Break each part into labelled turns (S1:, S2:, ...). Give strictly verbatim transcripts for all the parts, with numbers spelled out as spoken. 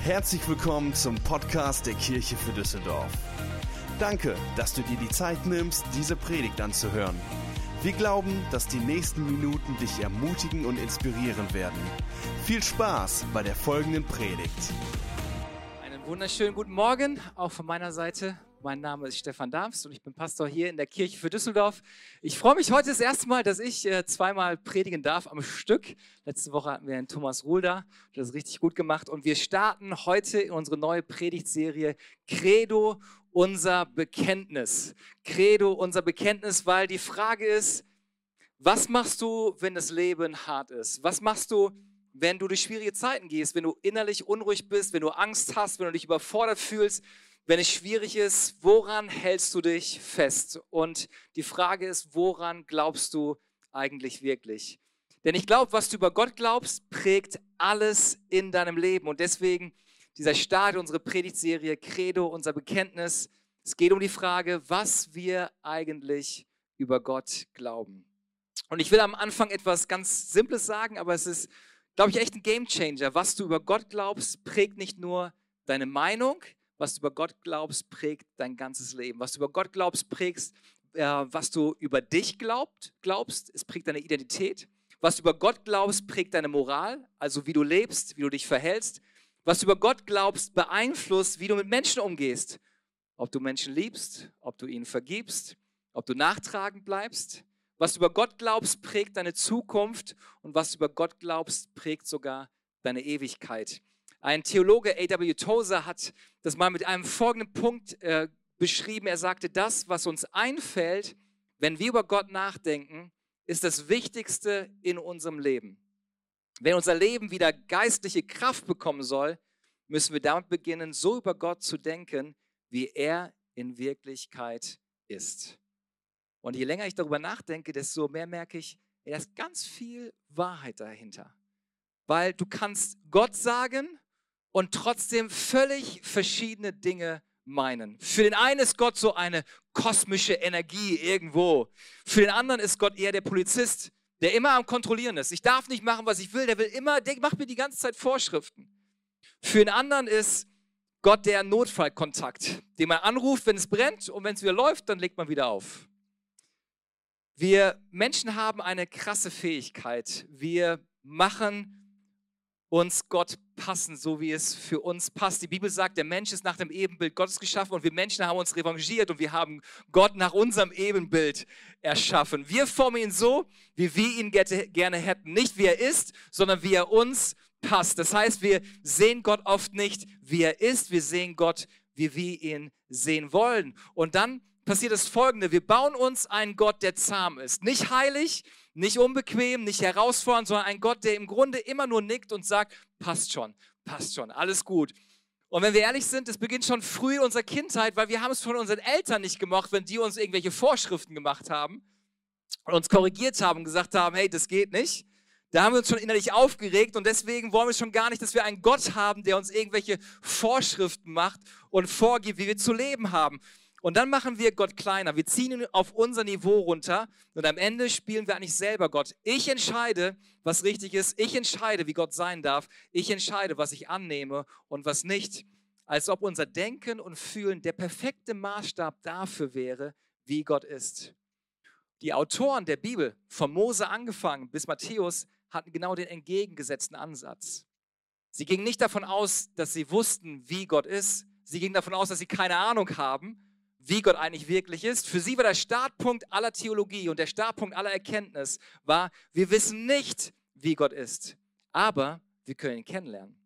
S1: Herzlich willkommen zum Podcast der Kirche für Düsseldorf. Danke, dass du dir die Zeit nimmst, diese Predigt anzuhören. Wir glauben, dass die nächsten Minuten dich ermutigen und inspirieren werden. Viel Spaß bei der folgenden Predigt.
S2: Einen wunderschönen guten Morgen, auch von meiner Seite. Mein Name ist Stefan Darms und ich bin Pastor hier in der Kirche für Düsseldorf. Ich freue mich heute das erste Mal, dass ich äh, zweimal predigen darf am Stück. Letzte Woche hatten wir einen Thomas Ruhl da, das ist richtig gut gemacht. Und wir starten heute in unsere neue Predigtserie Credo, unser Bekenntnis. Credo, unser Bekenntnis, weil die Frage ist, was machst du, wenn das Leben hart ist? Was machst du, wenn du durch schwierige Zeiten gehst, wenn du innerlich unruhig bist, wenn du Angst hast, wenn du dich überfordert fühlst? Wenn es schwierig ist, woran hältst du dich fest? Und die Frage ist, woran glaubst du eigentlich wirklich? Denn ich glaube, was du über Gott glaubst, prägt alles in deinem Leben. Und deswegen dieser Start unserer Predigtserie Credo, unser Bekenntnis. Es geht um die Frage, was wir eigentlich über Gott glauben. Und ich will am Anfang etwas ganz Simples sagen, aber es ist, glaube ich, echt ein Gamechanger. Was du über Gott glaubst, prägt nicht nur deine Meinung. Was du über Gott glaubst, prägt dein ganzes Leben. Was du über Gott glaubst, prägt, äh, was du über dich glaubt, glaubst, es prägt deine Identität. Was du über Gott glaubst, prägt deine Moral, also wie du lebst, wie du dich verhältst. Was du über Gott glaubst, beeinflusst, wie du mit Menschen umgehst. Ob du Menschen liebst, ob du ihnen vergibst, ob du nachtragend bleibst. Was du über Gott glaubst, prägt deine Zukunft und was du über Gott glaubst, prägt sogar deine Ewigkeit. Ein Theologe, A W Tozer, hat das mal mit einem folgenden Punkt äh, beschrieben. Er sagte, das, was uns einfällt, wenn wir über Gott nachdenken, ist das Wichtigste in unserem Leben. Wenn unser Leben wieder geistliche Kraft bekommen soll, müssen wir damit beginnen, so über Gott zu denken, wie er in Wirklichkeit ist. Und je länger ich darüber nachdenke, desto mehr merke ich, da ist ganz viel Wahrheit dahinter. Weil du kannst Gott sagen und trotzdem völlig verschiedene Dinge meinen. Für den einen ist Gott so eine kosmische Energie irgendwo. Für den anderen ist Gott eher der Polizist, der immer am Kontrollieren ist. Ich darf nicht machen, was ich will. Der will immer, der macht mir die ganze Zeit Vorschriften. Für den anderen ist Gott der Notfallkontakt, den man anruft, wenn es brennt, und wenn es wieder läuft, dann legt man wieder auf. Wir Menschen haben eine krasse Fähigkeit. Wir machen uns Gott passen, so wie es für uns passt. Die Bibel sagt, der Mensch ist nach dem Ebenbild Gottes geschaffen und wir Menschen haben uns revanchiert und wir haben Gott nach unserem Ebenbild erschaffen. Wir formen ihn so, wie wir ihn gerne hätten. Nicht wie er ist, sondern wie er uns passt. Das heißt, wir sehen Gott oft nicht, wie er ist. Wir sehen Gott, wie wir ihn sehen wollen. Und dann passiert das Folgende. Wir bauen uns einen Gott, der zahm ist. Nicht heilig, nicht unbequem, nicht herausfordernd, sondern ein Gott, der im Grunde immer nur nickt und sagt, passt schon, passt schon, alles gut. Und wenn wir ehrlich sind, es beginnt schon früh in unserer Kindheit, weil wir haben es von unseren Eltern nicht gemocht, wenn die uns irgendwelche Vorschriften gemacht haben und uns korrigiert haben und gesagt haben, hey, das geht nicht. Da haben wir uns schon innerlich aufgeregt und deswegen wollen wir schon gar nicht, dass wir einen Gott haben, der uns irgendwelche Vorschriften macht und vorgibt, wie wir zu leben haben. Und dann machen wir Gott kleiner. Wir ziehen ihn auf unser Niveau runter und am Ende spielen wir eigentlich selber Gott. Ich entscheide, was richtig ist. Ich entscheide, wie Gott sein darf. Ich entscheide, was ich annehme und was nicht. Als ob unser Denken und Fühlen der perfekte Maßstab dafür wäre, wie Gott ist. Die Autoren der Bibel, von Mose angefangen bis Matthäus, hatten genau den entgegengesetzten Ansatz. Sie gingen nicht davon aus, dass sie wussten, wie Gott ist. Sie gingen davon aus, dass sie keine Ahnung haben, wie Gott eigentlich wirklich ist. Für sie war der Startpunkt aller Theologie und der Startpunkt aller Erkenntnis war, wir wissen nicht, wie Gott ist, aber wir können ihn kennenlernen.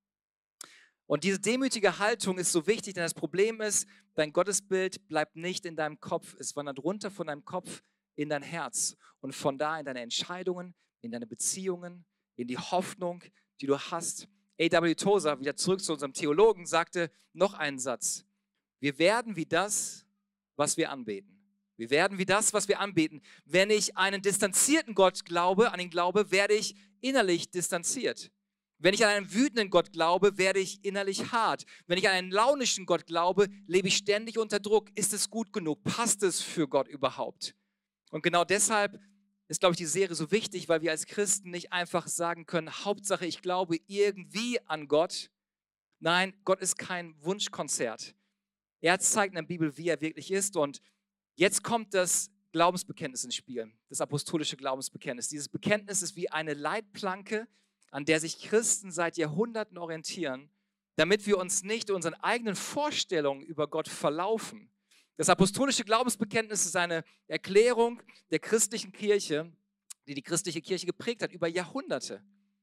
S2: Und diese demütige Haltung ist so wichtig, denn das Problem ist, dein Gottesbild bleibt nicht in deinem Kopf, es wandert runter von deinem Kopf in dein Herz und von da in deine Entscheidungen, in deine Beziehungen, in die Hoffnung, die du hast. A W Tozer, wieder zurück zu unserem Theologen, sagte noch einen Satz. Wir werden wie das, was wir anbeten. Wir werden wie das, was wir anbeten. Wenn ich einen distanzierten Gott glaube, an ihn glaube, werde ich innerlich distanziert. Wenn ich an einen wütenden Gott glaube, werde ich innerlich hart. Wenn ich an einen launischen Gott glaube, lebe ich ständig unter Druck. Ist es gut genug? Passt es für Gott überhaupt? Und genau deshalb ist, glaube ich, die Serie so wichtig, weil wir als Christen nicht einfach sagen können, Hauptsache ich glaube irgendwie an Gott, Nein, Gott ist kein Wunschkonzert. Er zeigt in der Bibel, wie er wirklich ist. Und jetzt kommt das Glaubensbekenntnis ins Spiel, das apostolische Glaubensbekenntnis. Dieses Bekenntnis ist wie eine Leitplanke, an der sich Christen seit Jahrhunderten orientieren, damit wir uns nicht unseren eigenen Vorstellungen über Gott verlaufen. Das apostolische Glaubensbekenntnis ist eine Erklärung der christlichen Kirche, die die christliche Kirche geprägt hat über Jahrhunderte.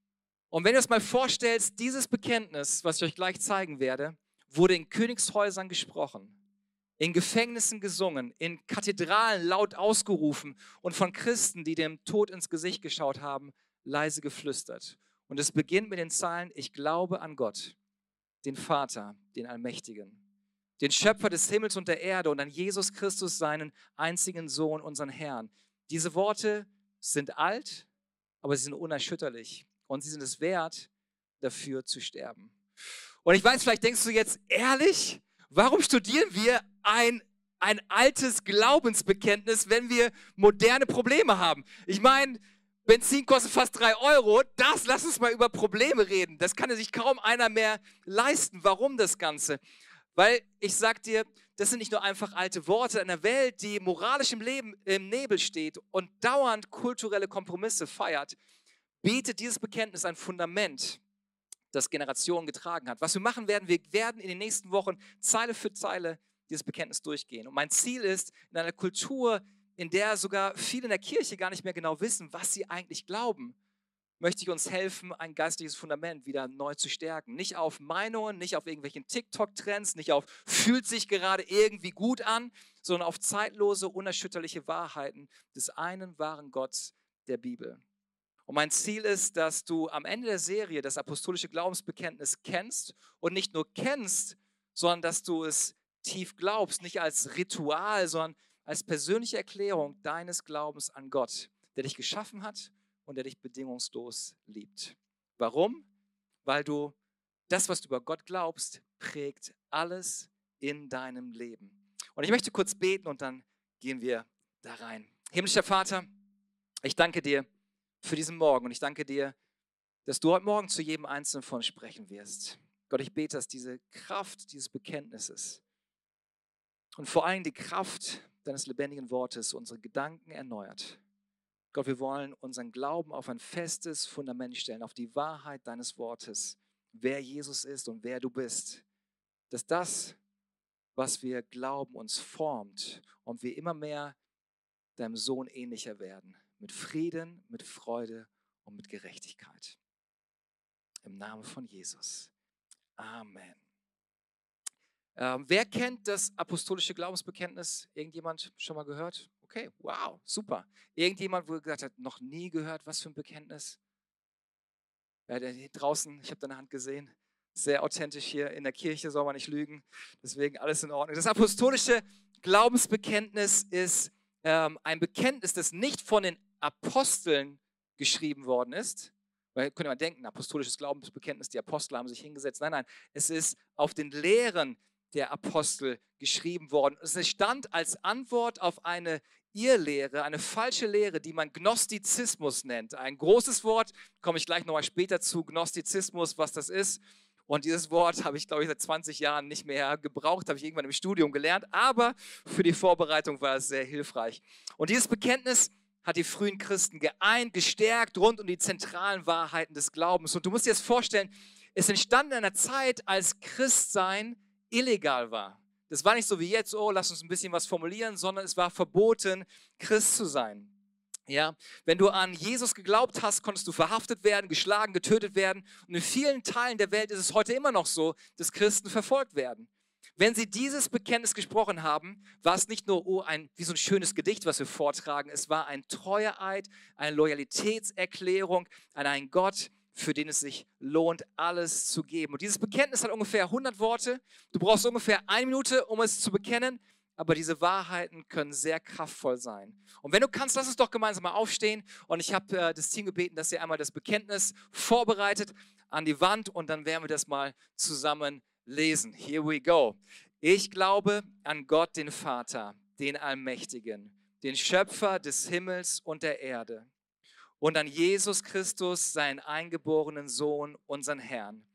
S2: Und wenn du es mal vorstellst, dieses Bekenntnis, was ich euch gleich zeigen werde, wurde in Königshäusern gesprochen, in Gefängnissen gesungen, in Kathedralen laut ausgerufen und von Christen, die dem Tod ins Gesicht geschaut haben, leise geflüstert. Und es beginnt mit den Zeilen: Ich glaube an Gott, den Vater, den Allmächtigen, den Schöpfer des Himmels und der Erde, und an Jesus Christus, seinen einzigen Sohn, unseren Herrn. Diese Worte sind alt, aber sie sind unerschütterlich und sie sind es wert, dafür zu sterben. Und ich weiß, vielleicht denkst du jetzt, ehrlich, warum studieren wir ein, ein altes Glaubensbekenntnis, wenn wir moderne Probleme haben? Ich meine, Benzin kostet fast drei Euro, das, lass uns mal über Probleme reden. Das kann sich kaum einer mehr leisten. Warum das Ganze? Weil ich sag dir, das sind nicht nur einfach alte Worte. In einer Welt, die moralisch im Leben im Nebel steht und dauernd kulturelle Kompromisse feiert, bietet dieses Bekenntnis ein Fundament, das Generationen getragen hat. Was wir machen werden, wir werden in den nächsten Wochen Zeile für Zeile dieses Bekenntnis durchgehen. Und mein Ziel ist, in einer Kultur, in der sogar viele in der Kirche gar nicht mehr genau wissen, was sie eigentlich glauben, möchte ich uns helfen, ein geistliches Fundament wieder neu zu stärken. Nicht auf Meinungen, nicht auf irgendwelchen TikTok-Trends, nicht auf fühlt sich gerade irgendwie gut an, sondern auf zeitlose, unerschütterliche Wahrheiten des einen wahren Gottes der Bibel. Und mein Ziel ist, dass du am Ende der Serie das apostolische Glaubensbekenntnis kennst und nicht nur kennst, sondern dass du es tief glaubst, nicht als Ritual, sondern als persönliche Erklärung deines Glaubens an Gott, der dich geschaffen hat und der dich bedingungslos liebt. Warum? Weil du das, was du über Gott glaubst, prägt alles in deinem Leben. Und ich möchte kurz beten und dann gehen wir da rein. Himmlischer Vater, ich danke dir für diesen Morgen und ich danke dir, dass du heute Morgen zu jedem Einzelnen von uns sprechen wirst. Gott, ich bete, dass diese Kraft dieses Bekenntnisses und vor allem die Kraft deines lebendigen Wortes unsere Gedanken erneuert. Gott, wir wollen unseren Glauben auf ein festes Fundament stellen, auf die Wahrheit deines Wortes, wer Jesus ist und wer du bist. Dass das, was wir glauben, uns formt und wir immer mehr deinem Sohn ähnlicher werden. Mit Frieden, mit Freude und mit Gerechtigkeit. Im Namen von Jesus. Amen. Ähm, wer kennt das apostolische Glaubensbekenntnis? Irgendjemand schon mal gehört? Okay, wow, super. Irgendjemand, wo gesagt hat, noch nie gehört, was für ein Bekenntnis? Ja, der hier draußen, ich habe deine Hand gesehen, sehr authentisch hier in der Kirche, soll man nicht lügen. Deswegen alles in Ordnung. Das apostolische Glaubensbekenntnis ist ähm, ein Bekenntnis, das nicht von den Aposteln geschrieben worden ist. Weil könnte man denken, apostolisches Glaubensbekenntnis, die Apostel haben sich hingesetzt. Nein, nein, es ist auf den Lehren der Apostel geschrieben worden. Es stand als Antwort auf eine Irrlehre, eine falsche Lehre, die man Gnostizismus nennt. Ein großes Wort, komme ich gleich nochmal später zu, Gnostizismus, was das ist. Und dieses Wort habe ich, glaube ich, seit zwanzig Jahren nicht mehr gebraucht, habe ich irgendwann im Studium gelernt, aber für die Vorbereitung war es sehr hilfreich. Und dieses Bekenntnis hat die frühen Christen geeint, gestärkt rund um die zentralen Wahrheiten des Glaubens. Und du musst dir das vorstellen, es entstand in einer Zeit, als Christsein illegal war. Das war nicht so wie jetzt, oh, lass uns ein bisschen was formulieren, sondern es war verboten, Christ zu sein. Ja, wenn du an Jesus geglaubt hast, konntest du verhaftet werden, geschlagen, getötet werden. Und in vielen Teilen der Welt ist es heute immer noch so, dass Christen verfolgt werden. Wenn sie dieses Bekenntnis gesprochen haben, war es nicht nur oh, ein, wie so ein schönes Gedicht, was wir vortragen. Es war ein Treueeid, eine Loyalitätserklärung an einen Gott, für den es sich lohnt, alles zu geben. Und dieses Bekenntnis hat ungefähr hundert Worte. Du brauchst ungefähr eine Minute, um es zu bekennen. Aber diese Wahrheiten können sehr kraftvoll sein. Und wenn du kannst, lass uns doch gemeinsam mal aufstehen. Und ich habe äh, das Team gebeten, dass ihr einmal das Bekenntnis vorbereitet an die Wand. Und dann werden wir das mal zusammen lesen. Here we go. Ich glaube an Gott, den Vater, den Allmächtigen, den Schöpfer des Himmels und der Erde. Und an Jesus Christus, seinen eingeborenen Sohn, unseren Herrn.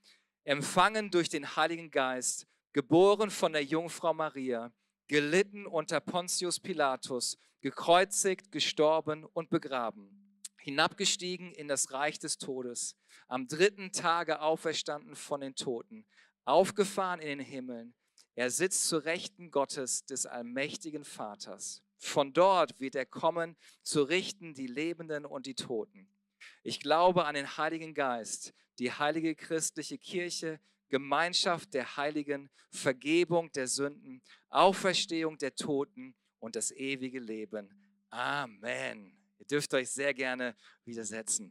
S2: empfangen durch den Heiligen Geist, geboren von der Jungfrau Maria, gelitten unter Pontius Pilatus, gekreuzigt, gestorben und begraben, hinabgestiegen in das Reich des Todes, am dritten Tage auferstanden von den Toten, aufgefahren in den Himmeln. Er sitzt zur Rechten Gottes, des allmächtigen Vaters. Von dort wird er kommen, zu richten die Lebenden und die Toten. Ich glaube an den Heiligen Geist, die heilige christliche Kirche, Gemeinschaft der Heiligen, Vergebung der Sünden, Auferstehung der Toten und das ewige Leben. Amen. Ihr dürft euch sehr gerne widersetzen.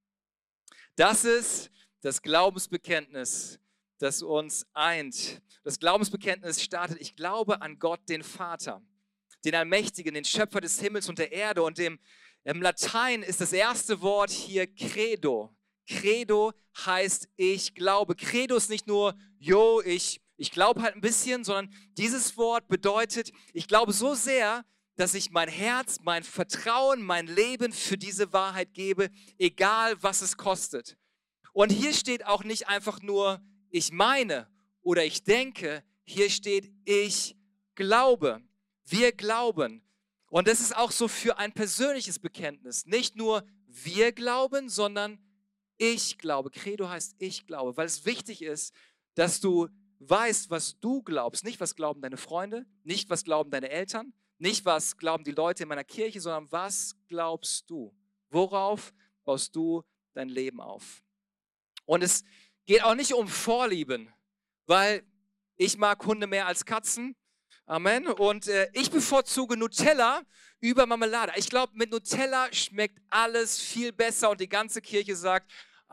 S2: Das ist das Glaubensbekenntnis, das uns eint. Das Glaubensbekenntnis startet: Ich glaube an Gott, den Vater, den Allmächtigen, den Schöpfer des Himmels und der Erde. Und im, im Latein ist das erste Wort hier Credo. Credo heißt ich glaube. Credo ist nicht nur, jo, ich, ich glaube halt ein bisschen, sondern dieses Wort bedeutet, ich glaube so sehr, dass ich mein Herz, mein Vertrauen, mein Leben für diese Wahrheit gebe, egal was es kostet. Und hier steht auch nicht einfach nur, ich meine oder ich denke, hier steht, ich glaube. Wir glauben. Und das ist auch so für ein persönliches Bekenntnis. Nicht nur wir glauben, sondern ich glaube. Credo heißt ich glaube, weil es wichtig ist, dass du weißt, was du glaubst. Nicht, was glauben deine Freunde, nicht, was glauben deine Eltern, nicht, was glauben die Leute in meiner Kirche, sondern was glaubst du? Worauf baust du dein Leben auf? Und es geht auch nicht um Vorlieben, weil ich mag Hunde mehr als Katzen. Amen. Und äh, ich bevorzuge Nutella über Marmelade. Ich glaube, mit Nutella schmeckt alles viel besser und die ganze Kirche sagt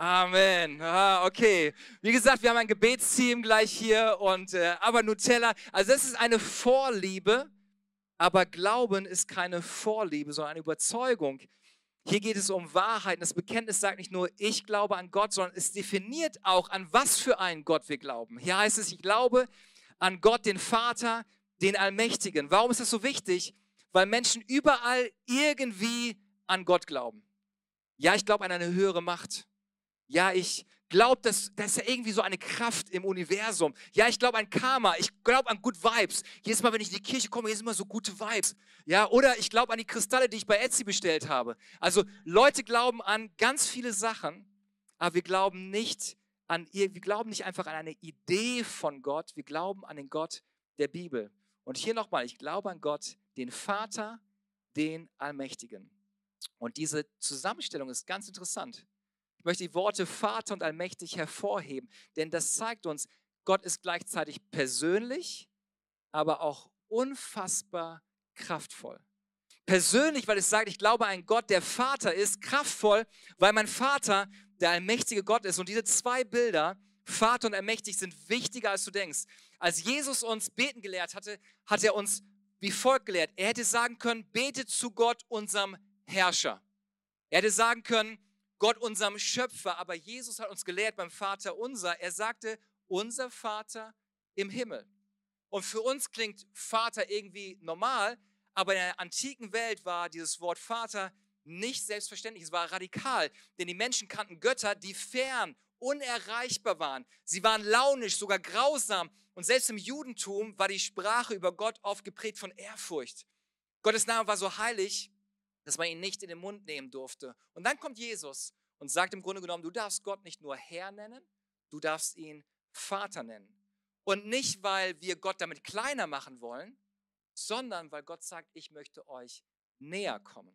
S2: Amen. Ah, okay. Wie gesagt, wir haben ein Gebetsteam gleich hier, und äh, aber Nutella, also das ist eine Vorliebe, aber Glauben ist keine Vorliebe, sondern eine Überzeugung. Hier geht es um Wahrheit. Das Bekenntnis sagt nicht nur, ich glaube an Gott, sondern es definiert auch, an was für einen Gott wir glauben. Hier heißt es, ich glaube an Gott, den Vater, den Allmächtigen. Warum ist das so wichtig? Weil Menschen überall irgendwie an Gott glauben. Ja, ich glaube an eine höhere Macht. Ja, ich glaube, dass da ist ja irgendwie so eine Kraft im Universum. Ja, ich glaube an Karma. Ich glaube an Good Vibes. Jedes Mal, wenn ich in die Kirche komme, hier sind immer so gute Vibes. Ja, oder ich glaube an die Kristalle, die ich bei Etsy bestellt habe. Also Leute glauben an ganz viele Sachen, aber wir glauben nicht an, wir glauben nicht einfach an eine Idee von Gott. Wir glauben an den Gott der Bibel. Und hier nochmal, ich glaube an Gott, den Vater, den Allmächtigen. Und diese Zusammenstellung ist ganz interessant. Ich möchte die Worte Vater und allmächtig hervorheben, denn das zeigt uns, Gott ist gleichzeitig persönlich, aber auch unfassbar kraftvoll. Persönlich, weil es sagt, ich glaube an einen Gott, der Vater ist, kraftvoll, weil mein Vater der allmächtige Gott ist. Und diese zwei Bilder, Vater und allmächtig, sind wichtiger, als du denkst. Als Jesus uns beten gelehrt hatte, hat er uns wie folgt gelehrt. Er hätte sagen können, betet zu Gott, unserem Herrscher. Er hätte sagen können, Gott, unserem Schöpfer. Aber Jesus hat uns gelehrt beim Vater unser. Er sagte, unser Vater im Himmel. Und für uns klingt Vater irgendwie normal, aber in der antiken Welt war dieses Wort Vater nicht selbstverständlich. Es war radikal, denn die Menschen kannten Götter, die fern, unerreichbar waren. Sie waren launisch, sogar grausam. Und selbst im Judentum war die Sprache über Gott oft geprägt von Ehrfurcht. Gottes Name war so heilig, dass man ihn nicht in den Mund nehmen durfte. Und dann kommt Jesus und sagt im Grunde genommen, du darfst Gott nicht nur Herr nennen, du darfst ihn Vater nennen. Und nicht, weil wir Gott damit kleiner machen wollen, sondern weil Gott sagt, ich möchte euch näher kommen.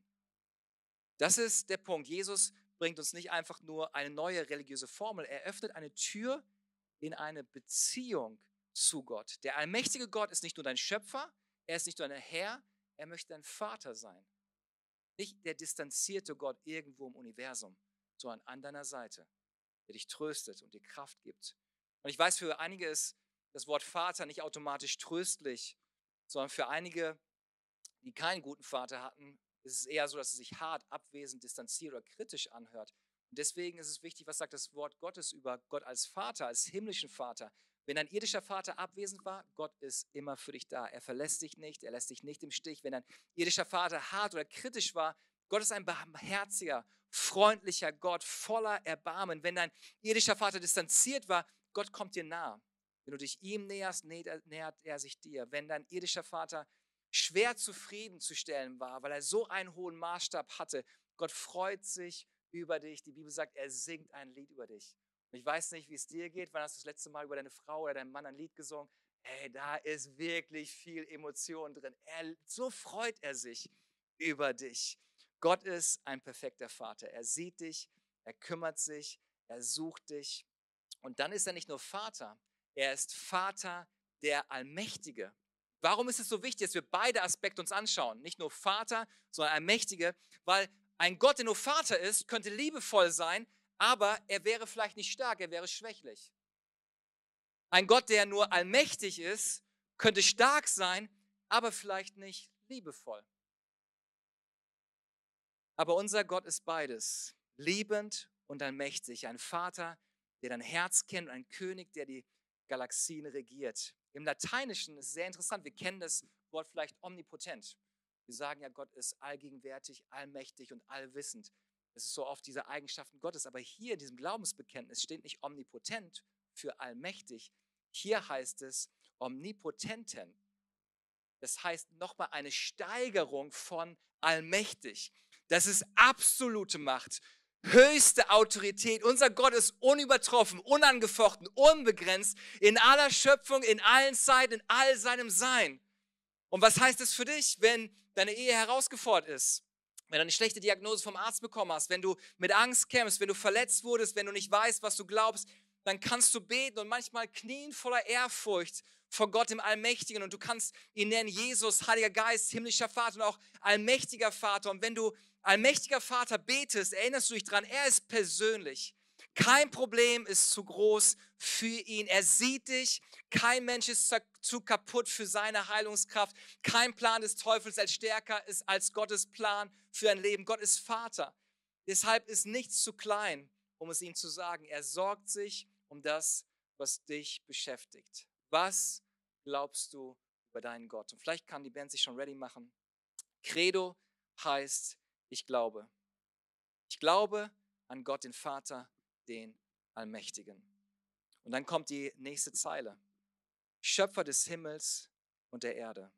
S2: Das ist der Punkt. Jesus bringt uns nicht einfach nur eine neue religiöse Formel, er öffnet eine Tür in eine Beziehung zu Gott. Der allmächtige Gott ist nicht nur dein Schöpfer, er ist nicht nur dein Herr, er möchte dein Vater sein. Nicht der distanzierte Gott irgendwo im Universum, sondern an deiner Seite, der dich tröstet und dir Kraft gibt. Und ich weiß, für einige ist das Wort Vater nicht automatisch tröstlich, sondern für einige, die keinen guten Vater hatten, ist es eher so, dass es sich hart, abwesend, distanziert oder kritisch anhört. Und deswegen ist es wichtig, was sagt das Wort Gottes über Gott als Vater, als himmlischen Vater. Wenn dein irdischer Vater abwesend war, Gott ist immer für dich da. Er verlässt dich nicht, er lässt dich nicht im Stich. Wenn dein irdischer Vater hart oder kritisch war, Gott ist ein barmherziger, freundlicher Gott, voller Erbarmen. Wenn dein irdischer Vater distanziert war, Gott kommt dir nah. Wenn du dich ihm näherst, nähert er sich dir. Wenn dein irdischer Vater schwer zufriedenzustellen war, weil er so einen hohen Maßstab hatte, Gott freut sich über dich. Die Bibel sagt, er singt ein Lied über dich. Und ich weiß nicht, wie es dir geht. Wann hast du das letzte Mal über deine Frau oder deinen Mann ein Lied gesungen? Hey, da ist wirklich viel Emotion drin. Er, so freut er sich über dich. Gott ist ein perfekter Vater. Er sieht dich, er kümmert sich, er sucht dich. Und dann ist er nicht nur Vater, er ist Vater der Allmächtige. Warum ist es so wichtig, dass wir beide Aspekte uns anschauen? Nicht nur Vater, sondern Allmächtige, weil ein Gott, der nur Vater ist, könnte liebevoll sein, aber er wäre vielleicht nicht stark, er wäre schwächlich. Ein Gott, der nur allmächtig ist, könnte stark sein, aber vielleicht nicht liebevoll. Aber unser Gott ist beides, liebend und allmächtig. Ein Vater, der dein Herz kennt, und ein König, der die Galaxien regiert. Im Lateinischen ist es sehr interessant, wir kennen das Wort vielleicht omnipotent. Wir sagen ja, Gott ist allgegenwärtig, allmächtig und allwissend. Das ist so oft diese Eigenschaften Gottes. Aber hier in diesem Glaubensbekenntnis steht nicht omnipotent für allmächtig. Hier heißt es omnipotenten. Das heißt nochmal eine Steigerung von allmächtig. Das ist absolute Macht, höchste Autorität. Unser Gott ist unübertroffen, unangefochten, unbegrenzt in aller Schöpfung, in allen Zeiten, in all seinem Sein. Und was heißt es für dich, wenn deine Ehe herausgefordert ist? Wenn du eine schlechte Diagnose vom Arzt bekommen hast, wenn du mit Angst kämpfst, wenn du verletzt wurdest, wenn du nicht weißt, was du glaubst, dann kannst du beten und manchmal knien voller Ehrfurcht vor Gott dem Allmächtigen. Und du kannst ihn nennen Jesus, Heiliger Geist, himmlischer Vater und auch allmächtiger Vater. Und wenn du allmächtiger Vater betest, erinnerst du dich dran, er ist persönlich. Kein Problem ist zu groß für ihn. Er sieht dich. Kein Mensch ist zu kaputt für seine Heilungskraft. Kein Plan des Teufels als stärker ist als Gottes Plan für ein Leben. Gott ist Vater. Deshalb ist nichts zu klein, um es ihm zu sagen. Er sorgt sich um das, was dich beschäftigt. Was glaubst du über deinen Gott? Und vielleicht kann die Band sich schon ready machen. Credo heißt, ich glaube. Ich glaube an Gott, den Vater, den Allmächtigen. Und dann kommt die nächste Zeile. Schöpfer des Himmels und der Erde.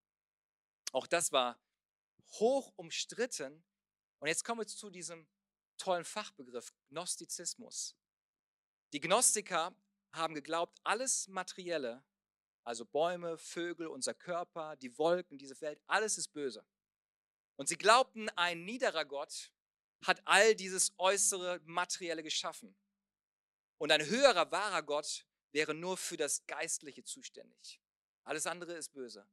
S2: Auch das war hoch umstritten. Und jetzt kommen wir zu diesem tollen Fachbegriff, Gnostizismus. Die Gnostiker haben geglaubt, alles Materielle, also Bäume, Vögel, unser Körper, die Wolken, diese Welt, alles ist böse. Und sie glaubten, ein niederer Gott hat all dieses äußere Materielle geschaffen. Und ein höherer, wahrer Gott wäre nur für das Geistliche zuständig. Alles andere ist böse.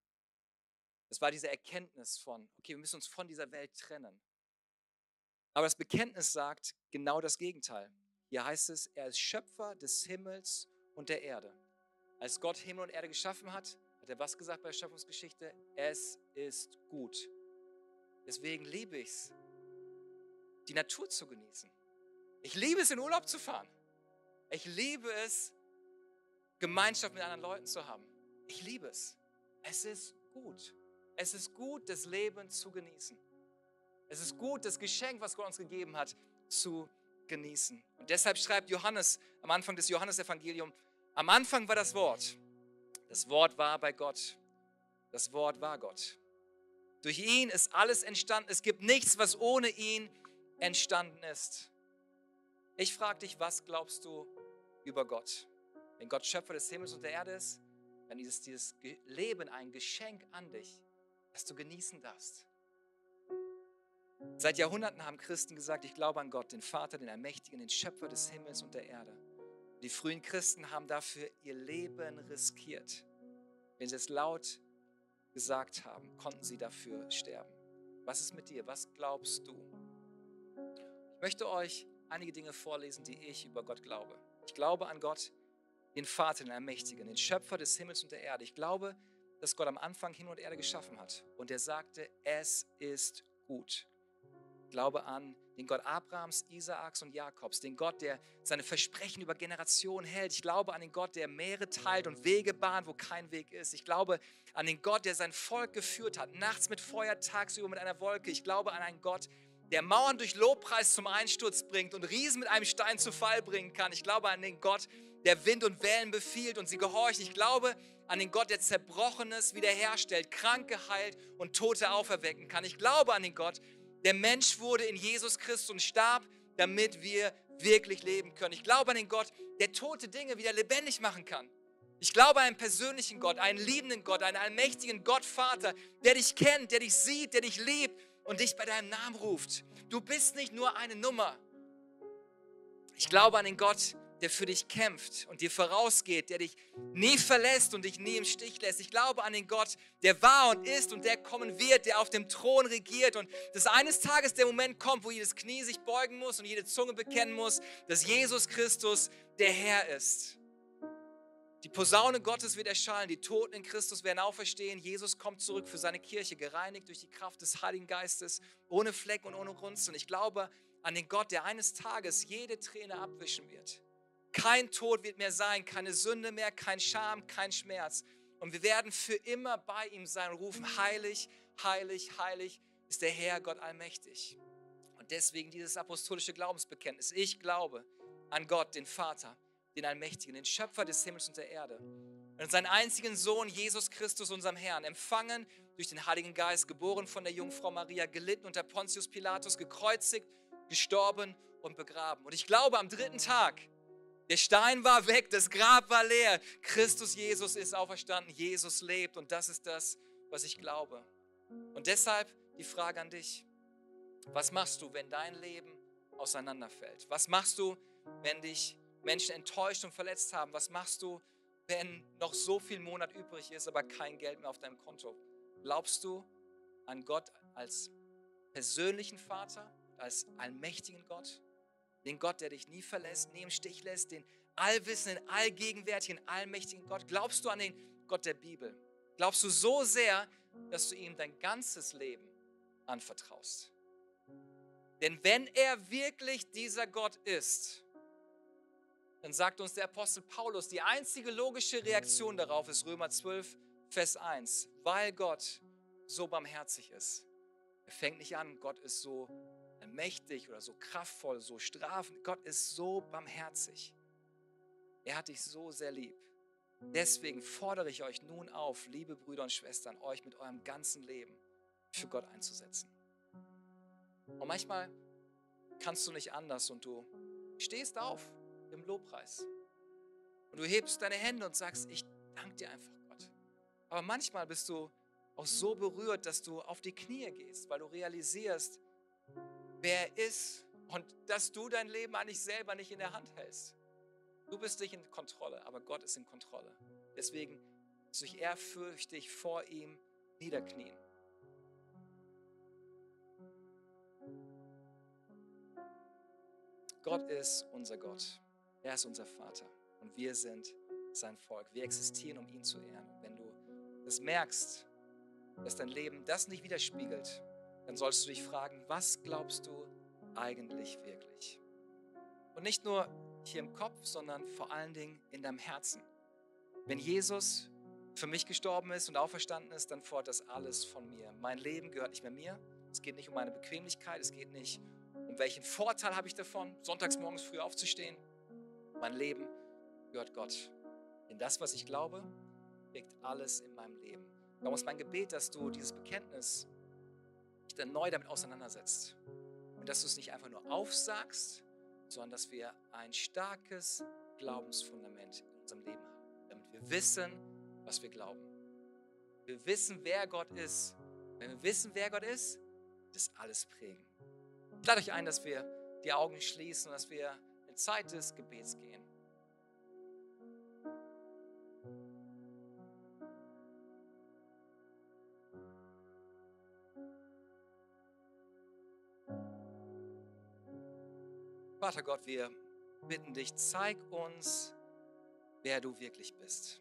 S2: Das war diese Erkenntnis von, okay, wir müssen uns von dieser Welt trennen. Aber das Bekenntnis sagt genau das Gegenteil. Hier heißt es, er ist Schöpfer des Himmels und der Erde. Als Gott Himmel und Erde geschaffen hat, hat er was gesagt bei der Schöpfungsgeschichte? Es ist gut. Deswegen liebe ich es, die Natur zu genießen. Ich liebe es, in Urlaub zu fahren. Ich liebe es, Gemeinschaft mit anderen Leuten zu haben. Ich liebe es. Es ist gut. Es ist gut, das Leben zu genießen. Es ist gut, das Geschenk, was Gott uns gegeben hat, zu genießen. Und deshalb schreibt Johannes am Anfang des Johannesevangeliums, am Anfang war das Wort. Das Wort war bei Gott. Das Wort war Gott. Durch ihn ist alles entstanden. Es gibt nichts, was ohne ihn entstanden ist. Ich frage dich, was glaubst du über Gott? Wenn Gott Schöpfer des Himmels und der Erde ist, dann ist dieses Leben ein Geschenk an dich, das du genießen darfst. Seit Jahrhunderten haben Christen gesagt, ich glaube an Gott, den Vater, den Allmächtigen, den Schöpfer des Himmels und der Erde. Die frühen Christen haben dafür ihr Leben riskiert. Wenn sie es laut gesagt haben, konnten sie dafür sterben. Was ist mit dir? Was glaubst du? Ich möchte euch einige Dinge vorlesen, die ich über Gott glaube. Ich glaube an Gott, den Vater, den Allmächtigen, den Schöpfer des Himmels und der Erde. Ich glaube, dass Gott am Anfang Himmel und Erde geschaffen hat. Und er sagte, es ist gut. Ich glaube an den Gott Abrahams, Isaaks und Jakobs, den Gott, der seine Versprechen über Generationen hält. Ich glaube an den Gott, der Meere teilt und Wege bahnt, wo kein Weg ist. Ich glaube an den Gott, der sein Volk geführt hat, nachts mit Feuer, tagsüber mit einer Wolke. Ich glaube an einen Gott, der Mauern durch Lobpreis zum Einsturz bringt und Riesen mit einem Stein zu Fall bringen kann. Ich glaube an den Gott, der Wind und Wellen befiehlt und sie gehorchen. Ich glaube an den Gott, der Zerbrochenes wiederherstellt, Kranke heilt und Tote auferwecken kann. Ich glaube an den Gott, der Mensch wurde in Jesus Christus und starb, damit wir wirklich leben können. Ich glaube an den Gott, der tote Dinge wieder lebendig machen kann. Ich glaube an einen persönlichen Gott, einen liebenden Gott, einen allmächtigen Gott, Vater, der dich kennt, der dich sieht, der dich liebt und dich bei deinem Namen ruft. Du bist nicht nur eine Nummer. Ich glaube an den Gott, der für dich kämpft und dir vorausgeht, der dich nie verlässt und dich nie im Stich lässt. Ich glaube an den Gott, der war und ist und der kommen wird, der auf dem Thron regiert und dass eines Tages der Moment kommt, wo jedes Knie sich beugen muss und jede Zunge bekennen muss, dass Jesus Christus der Herr ist. Die Posaune Gottes wird erschallen, die Toten in Christus werden auferstehen, Jesus kommt zurück für seine Kirche, gereinigt durch die Kraft des Heiligen Geistes, ohne Fleck und ohne Runzeln. Und ich glaube an den Gott, der eines Tages jede Träne abwischen wird. Kein Tod wird mehr sein, keine Sünde mehr, kein Scham, kein Schmerz. Und wir werden für immer bei ihm sein und rufen, heilig, heilig, heilig ist der Herr Gott allmächtig. Und deswegen dieses apostolische Glaubensbekenntnis. Ich glaube an Gott, den Vater, den Allmächtigen, den Schöpfer des Himmels und der Erde. Und seinen einzigen Sohn, Jesus Christus, unserem Herrn, empfangen durch den Heiligen Geist, geboren von der Jungfrau Maria, gelitten unter Pontius Pilatus, gekreuzigt, gestorben und begraben. Und ich glaube am dritten Tag, der Stein war weg, das Grab war leer. Christus Jesus ist auferstanden, Jesus lebt und das ist das, was ich glaube. Und deshalb die Frage an dich, was machst du, wenn dein Leben auseinanderfällt? Was machst du, wenn dich Menschen enttäuscht und verletzt haben? Was machst du, wenn noch so viel Monat übrig ist, aber kein Geld mehr auf deinem Konto? Glaubst du an Gott als persönlichen Vater, als allmächtigen Gott? Den Gott, der dich nie verlässt, nie im Stich lässt, den allwissenden, allgegenwärtigen, allmächtigen Gott. Glaubst du an den Gott der Bibel? Glaubst du so sehr, dass du ihm dein ganzes Leben anvertraust? Denn wenn er wirklich dieser Gott ist, dann sagt uns der Apostel Paulus, die einzige logische Reaktion darauf ist Römer zwölf, Vers eins, weil Gott so barmherzig ist. Er fängt nicht an, Gott ist so mächtig oder so kraftvoll, so strafend. Gott ist so barmherzig. Er hat dich so sehr lieb. Deswegen fordere ich euch nun auf, liebe Brüder und Schwestern, euch mit eurem ganzen Leben für Gott einzusetzen. Und manchmal kannst du nicht anders und du stehst auf im Lobpreis und du hebst deine Hände und sagst, ich danke dir einfach, Gott. Aber manchmal bist du auch so berührt, dass du auf die Knie gehst, weil du realisierst, wer er ist und dass du dein Leben eigentlich selber nicht in der Hand hältst. Du bist nicht in Kontrolle, aber Gott ist in Kontrolle. Deswegen musst du dich ehrfürchtig vor ihm niederknien. Gott ist unser Gott. Er ist unser Vater und wir sind sein Volk. Wir existieren, um ihn zu ehren. Und wenn du das merkst, dass dein Leben das nicht widerspiegelt, dann sollst du dich fragen, was glaubst du eigentlich wirklich? Und nicht nur hier im Kopf, sondern vor allen Dingen in deinem Herzen. Wenn Jesus für mich gestorben ist und auferstanden ist, dann fordert das alles von mir. Mein Leben gehört nicht mehr mir. Es geht nicht um meine Bequemlichkeit. Es geht nicht um welchen Vorteil habe ich davon, sonntags morgens früh aufzustehen. Mein Leben gehört Gott. Denn das, was ich glaube, liegt alles in meinem Leben. Darum ist mein Gebet, dass du dieses Bekenntnis dich dann neu damit auseinandersetzt. Und dass du es nicht einfach nur aufsagst, sondern dass wir ein starkes Glaubensfundament in unserem Leben haben. Damit wir wissen, was wir glauben. Wir wissen, wer Gott ist. Wenn wir wissen, wer Gott ist, wird das alles prägen. Ich lade euch ein, dass wir die Augen schließen und dass wir in Zeit des Gebets gehen. Vater Gott, wir bitten dich, zeig uns, wer du wirklich bist.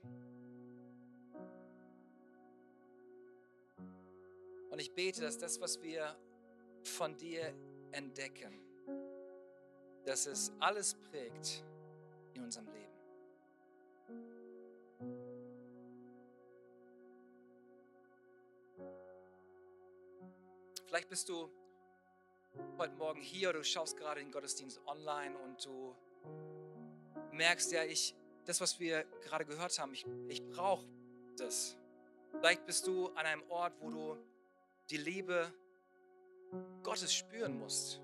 S2: Und ich bete, dass das, was wir von dir entdecken, dass es alles prägt in unserem Leben. Vielleicht bist du heute Morgen hier oder du schaust gerade den Gottesdienst online und du merkst ja, ich, das, was wir gerade gehört haben, ich, ich brauche das. Vielleicht bist du an einem Ort, wo du die Liebe Gottes spüren musst.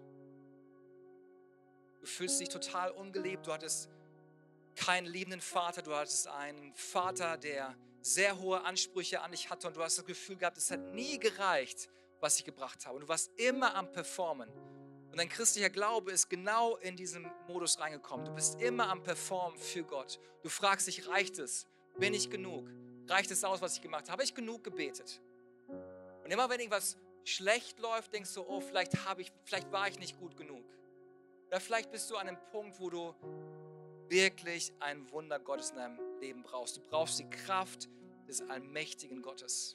S2: Du fühlst dich total ungelebt, du hattest keinen liebenden Vater, du hattest einen Vater, der sehr hohe Ansprüche an dich hatte und du hast das Gefühl gehabt, es hat nie gereicht, was ich gebracht habe. Und du warst immer am Performen. Und dein christlicher Glaube ist genau in diesen Modus reingekommen. Du bist immer am Performen für Gott. Du fragst dich, reicht es? Bin ich genug? Reicht es aus, was ich gemacht habe? Habe ich genug gebetet? Und immer wenn irgendwas schlecht läuft, denkst du, oh, vielleicht, habe ich, vielleicht war ich nicht gut genug. Oder vielleicht bist du an einem Punkt, wo du wirklich ein Wunder Gottes in deinem Leben brauchst. Du brauchst die Kraft des allmächtigen Gottes.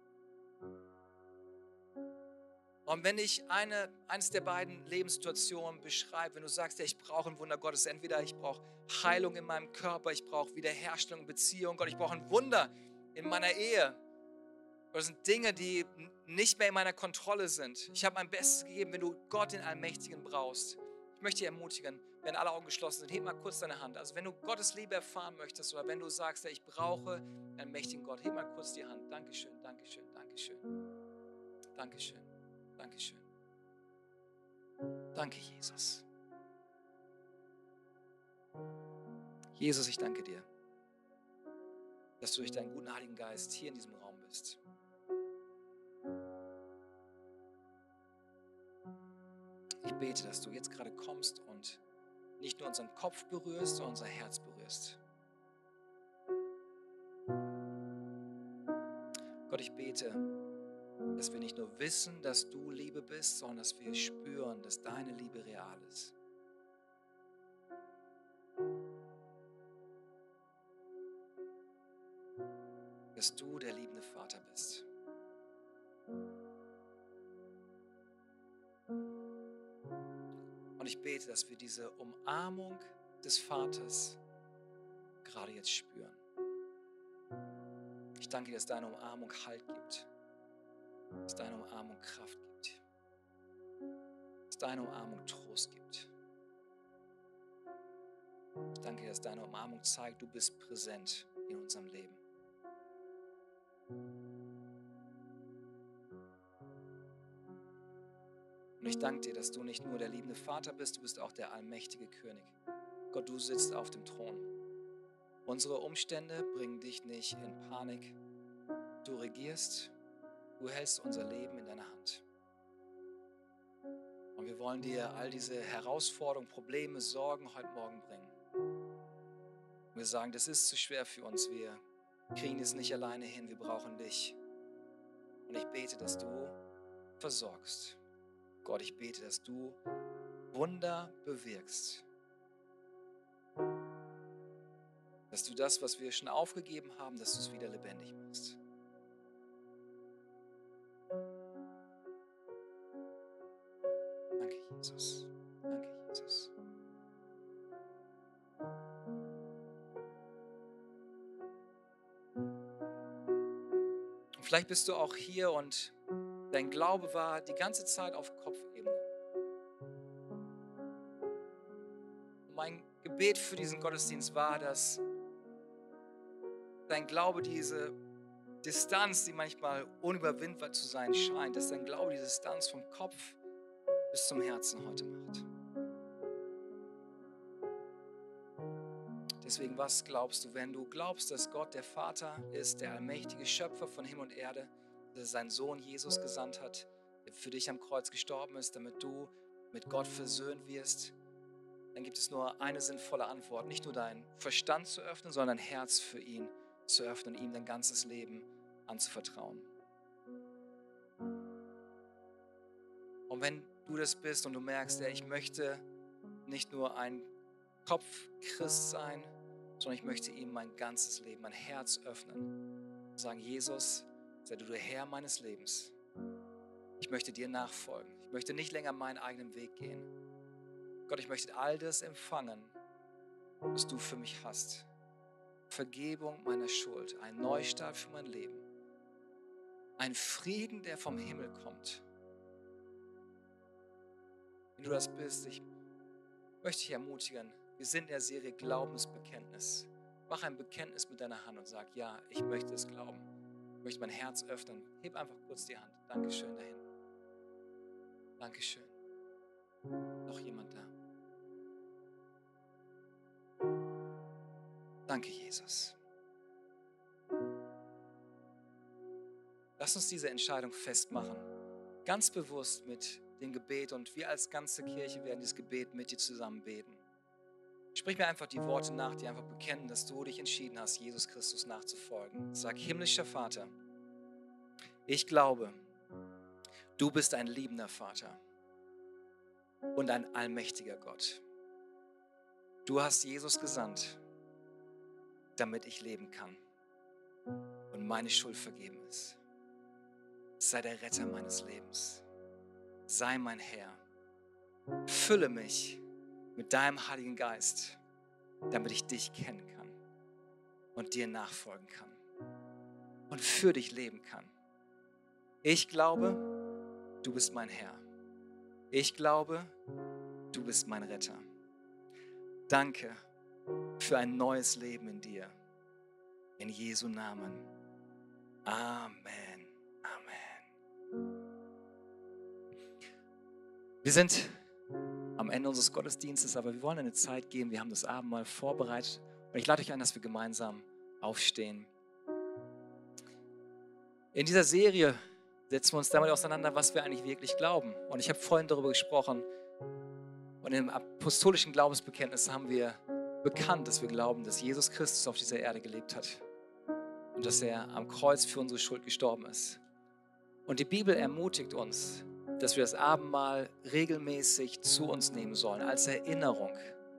S2: Und wenn ich eine, eines der beiden Lebenssituationen beschreibe, wenn du sagst, ja, ich brauche ein Wunder Gottes, entweder ich brauche Heilung in meinem Körper, ich brauche Wiederherstellung in Beziehung, Gott, ich brauche ein Wunder in meiner Ehe. Das sind Dinge, die nicht mehr in meiner Kontrolle sind. Ich habe mein Bestes gegeben, wenn du Gott, den Allmächtigen, brauchst. Ich möchte dich ermutigen, wenn alle Augen geschlossen sind, heb mal kurz deine Hand. Also wenn du Gottes Liebe erfahren möchtest oder wenn du sagst, ja, ich brauche einen mächtigen Gott, heb mal kurz die Hand. Dankeschön, Dankeschön, Dankeschön. Dankeschön, Dankeschön. Danke, Jesus. Jesus, ich danke dir, dass du durch deinen guten Heiligen Geist hier in diesem Raum bist. Ich bete, dass du jetzt gerade kommst und nicht nur unseren Kopf berührst, sondern unser Herz berührst. Gott, ich bete, dass wir nicht nur wissen, dass du Liebe bist, sondern dass wir spüren, dass deine Liebe real ist. Dass du der liebende Vater bist. Und ich bete, dass wir diese Umarmung des Vaters gerade jetzt spüren. Ich danke dir, dass deine Umarmung Halt gibt. Dass deine Umarmung Kraft gibt. Dass deine Umarmung Trost gibt. Ich danke dir, dass deine Umarmung zeigt, du bist präsent in unserem Leben. Und ich danke dir, dass du nicht nur der liebende Vater bist, du bist auch der allmächtige König. Gott, du sitzt auf dem Thron. Unsere Umstände bringen dich nicht in Panik. Du regierst, du hältst unser Leben in deiner Hand. Und wir wollen dir all diese Herausforderungen, Probleme, Sorgen heute Morgen bringen. Und wir sagen, das ist zu schwer für uns, wir kriegen es nicht alleine hin, wir brauchen dich. Und ich bete, dass du versorgst. Gott, ich bete, dass du Wunder bewirkst. Dass du das, was wir schon aufgegeben haben, dass du es wieder lebendig machst. Danke, Jesus. Danke, Jesus. Und vielleicht bist du auch hier und dein Glaube war die ganze Zeit auf Kopfebene. Und mein Gebet für diesen Gottesdienst war, dass dein Glaube diese Distanz, die manchmal unüberwindbar zu sein scheint, dass dein Glaube diese Distanz vom Kopf bis zum Herzen heute macht. Deswegen, was glaubst du, wenn du glaubst, dass Gott der Vater ist, der allmächtige Schöpfer von Himmel und Erde, dass er seinen Sohn Jesus gesandt hat, der für dich am Kreuz gestorben ist, damit du mit Gott versöhnt wirst, dann gibt es nur eine sinnvolle Antwort. Nicht nur deinen Verstand zu öffnen, sondern dein Herz für ihn zu öffnen und ihm dein ganzes Leben anzuvertrauen. Und wenn du das bist und du merkst, ja, ich möchte nicht nur ein Kopfchrist sein, sondern ich möchte ihm mein ganzes Leben, mein Herz öffnen und sagen, Jesus, sei du der Herr meines Lebens. Ich möchte dir nachfolgen. Ich möchte nicht länger meinen eigenen Weg gehen. Gott, ich möchte all das empfangen, was du für mich hast. Vergebung meiner Schuld, ein Neustart für mein Leben. Ein Frieden, der vom Himmel kommt. Wenn du das bist, ich möchte dich ermutigen, wir sind in der Serie Glaubensbekenntnis. mach ein Bekenntnis mit deiner Hand und sag, ja, ich möchte es glauben. Ich möchte mein Herz öffnen. Heb einfach kurz die Hand. Dankeschön da hinten. Dankeschön. Noch jemand da? Danke, Jesus. Lass uns diese Entscheidung festmachen. Ganz bewusst mit dem Gebet, und wir als ganze Kirche werden dieses Gebet mit dir zusammen beten. Sprich mir einfach die Worte nach, die einfach bekennen, dass du dich entschieden hast, Jesus Christus nachzufolgen. Sag, himmlischer Vater, ich glaube, du bist ein liebender Vater und ein allmächtiger Gott. Du hast Jesus gesandt, damit ich leben kann und meine Schuld vergeben ist. Sei der Retter meines Lebens. Sei mein Herr. Fülle mich mit deinem Heiligen Geist, damit ich dich kennen kann und dir nachfolgen kann und für dich leben kann. Ich glaube, du bist mein Herr. Ich glaube, du bist mein Retter. Danke für ein neues Leben in dir. In Jesu Namen. Amen. Amen. Wir sind am Ende unseres Gottesdienstes, aber wir wollen eine Zeit geben. Wir haben das Abendmahl vorbereitet. Und ich lade euch ein, dass wir gemeinsam aufstehen. In dieser Serie setzen wir uns damit auseinander, was wir eigentlich wirklich glauben. Und ich habe vorhin darüber gesprochen. Und im apostolischen Glaubensbekenntnis haben wir bekannt, dass wir glauben, dass Jesus Christus auf dieser Erde gelebt hat. Und dass er am Kreuz für unsere Schuld gestorben ist. Und die Bibel ermutigt uns, dass wir das Abendmahl regelmäßig zu uns nehmen sollen, als Erinnerung.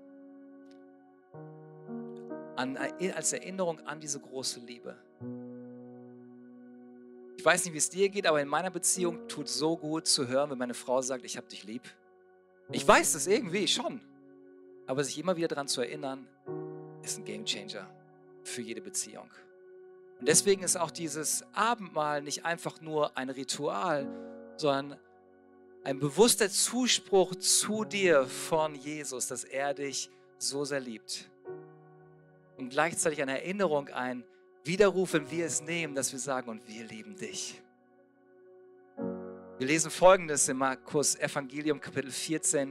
S2: An, als Erinnerung an diese große Liebe. Ich weiß nicht, wie es dir geht, aber in meiner Beziehung tut es so gut zu hören, wenn meine Frau sagt, ich habe dich lieb. Ich weiß das irgendwie schon. Aber sich immer wieder daran zu erinnern, ist ein Gamechanger für jede Beziehung. Und deswegen ist auch dieses Abendmahl nicht einfach nur ein Ritual, sondern ein bewusster Zuspruch zu dir von Jesus, dass er dich so sehr liebt. Und gleichzeitig eine Erinnerung, ein Widerruf, wenn wir es nehmen, dass wir sagen, und wir lieben dich. Wir lesen Folgendes in Markus Evangelium Kapitel vierzehn.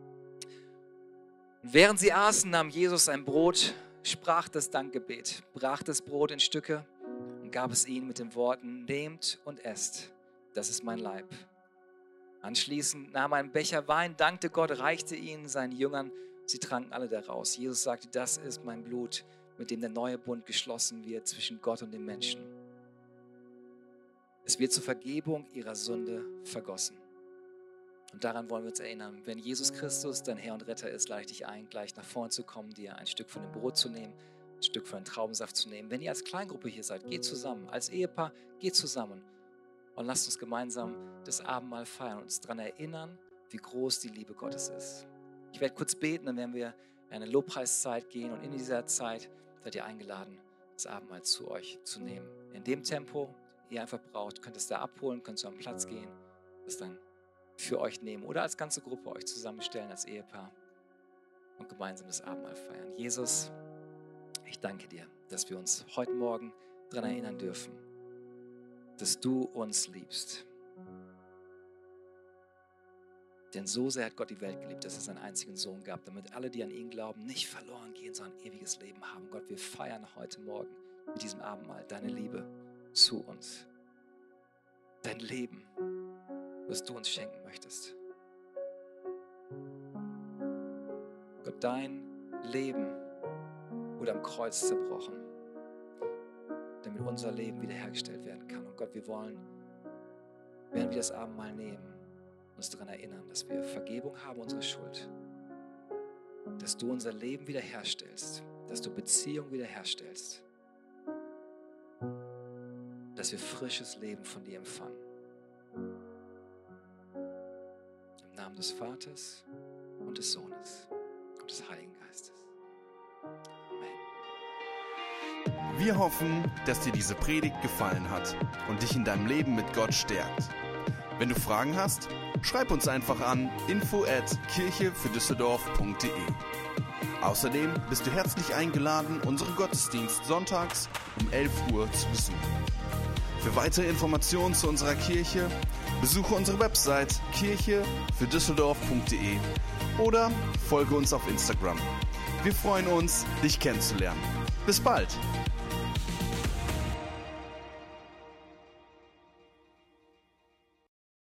S2: Und während sie aßen, nahm Jesus ein Brot, sprach das Dankgebet, brach das Brot in Stücke und gab es ihnen mit den Worten, nehmt und esst, das ist mein Leib. Anschließend nahm er einen Becher Wein, dankte Gott, reichte ihn seinen Jüngern, sie tranken alle daraus. Jesus sagte, das ist mein Blut, mit dem der neue Bund geschlossen wird zwischen Gott und den Menschen. Es wird zur Vergebung ihrer Sünde vergossen. Und daran wollen wir uns erinnern. Wenn Jesus Christus dein Herr und Retter ist, lade ich dich ein, gleich nach vorne zu kommen, dir ein Stück von dem Brot zu nehmen, ein Stück von dem Traubensaft zu nehmen. Wenn ihr als Kleingruppe hier seid, geht zusammen. Als Ehepaar, geht zusammen. Und lasst uns gemeinsam das Abendmahl feiern und uns daran erinnern, wie groß die Liebe Gottes ist. Ich werde kurz beten, dann werden wir in eine Lobpreiszeit gehen. Und in dieser Zeit seid ihr eingeladen, das Abendmahl zu euch zu nehmen. In dem Tempo, ihr einfach braucht, könnt ihr es da abholen, könnt ihr am Platz gehen, das dann für euch nehmen oder als ganze Gruppe euch zusammenstellen als Ehepaar und gemeinsam das Abendmahl feiern. Jesus, ich danke dir, dass wir uns heute Morgen daran erinnern dürfen, dass du uns liebst. Denn so sehr hat Gott die Welt geliebt, dass es seinen einzigen Sohn gab, damit alle, die an ihn glauben, nicht verloren gehen, sondern ein ewiges Leben haben. Gott, wir feiern heute Morgen mit diesem Abendmahl deine Liebe zu uns. Dein Leben, was du uns schenken möchtest. Gott, dein Leben wurde am Kreuz zerbrochen, damit unser Leben wiederhergestellt werden kann. Und Gott, wir wollen, während wir das Abendmahl nehmen, uns daran erinnern, dass wir Vergebung haben unserer Schuld, dass du unser Leben wiederherstellst, dass du Beziehung wiederherstellst, dass wir frisches Leben von dir empfangen. Im Namen des Vaters und des Sohnes und des Heiligen Geistes. Amen.
S1: Wir hoffen, dass dir diese Predigt gefallen hat und dich in deinem Leben mit Gott stärkt. Wenn du Fragen hast, schreib uns einfach an info at kirche für düsseldorf punkt de. Außerdem bist du herzlich eingeladen, unseren Gottesdienst sonntags um elf Uhr zu besuchen. Für weitere Informationen zu unserer Kirche besuche unsere Website kirche für düsseldorf punkt de oder folge uns auf Instagram. Wir freuen uns, dich kennenzulernen. Bis bald!